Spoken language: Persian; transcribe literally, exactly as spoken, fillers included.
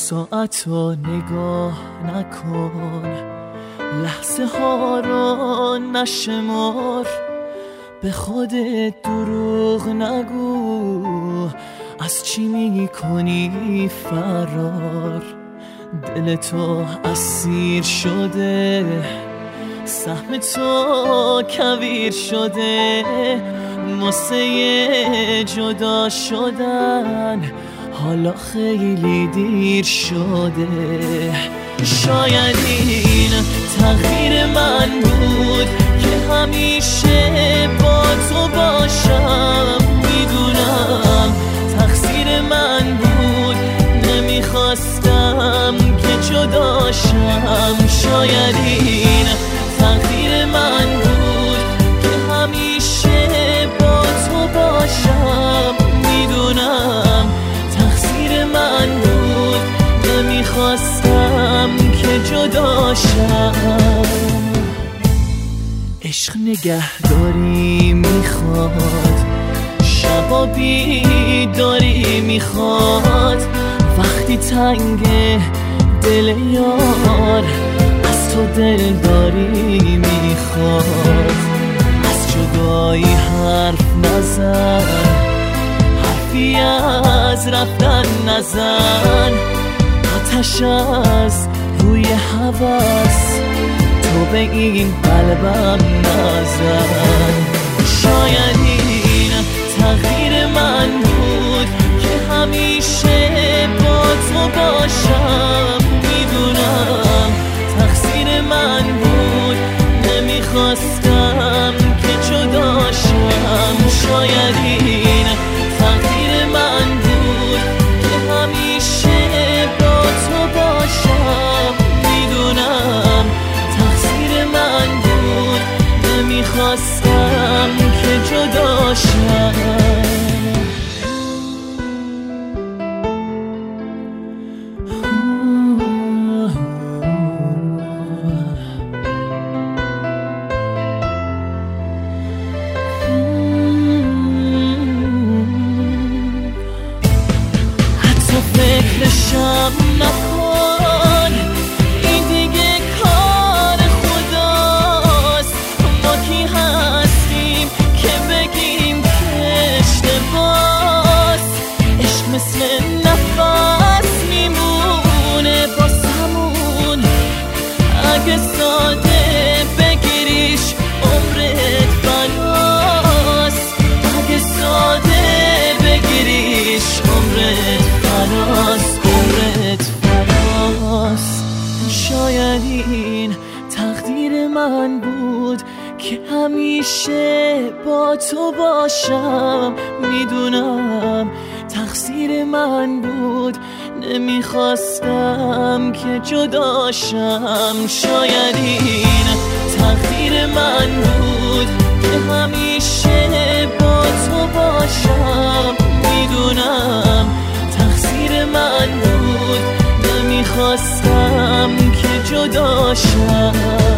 ساعتو نگاه نکن، لحظه ها رو نشمار، به خودت دروغ نگو، از چی میکنی فرار؟ دل تو اسیر شده، سهم تو کویر شده، واسه جدا شدن حالا خیلی دیر شده. شاید این تغییر من بود که همیشه با تو باشم، میدونم تقصیر من بود، نمیخواستم که جداشم. شاید این تقدیر من بود که همیشه با تو باشم، میدونم تقصیر من بود، نمیخواستم که جداشم. عشق نگهداری میخواد، شبا بیداری میخواد، وقتی تنگه دل یار از تو دلداری میخواد. از جدایی حرف نزن، حرفی از رفتن نزن، آتش از روی هوس تو به این قلبم نزن. شاید این تغییر من بود که همیشه با تو باشم، میدونم تقصیر من بود، نمیخواستم که جداشم. شاید این تقدیر من بود که همیشه با تو باشم، میدونم تقصیر من بود، نمیخواستم که جداشم. فکرشم نکن، این دیگه کار خداست. ما کی هستیم که بگیم که اشتباس؟ عشق مثل نفس میمونه باسمون، اگه ساده بگیریش عمرت فناس، اگه ساده بگیریش عمرت فناس، عمرت فناس. شاید این تقدیر من بود که همیشه با تو باشم، میدونم تقصیر من بود، نمیخواستم که جداشم. شاید این تقدیر من بود که همیشه با تو باشم، میدونم تقصیر من بود، نمیخواستم که جداشم.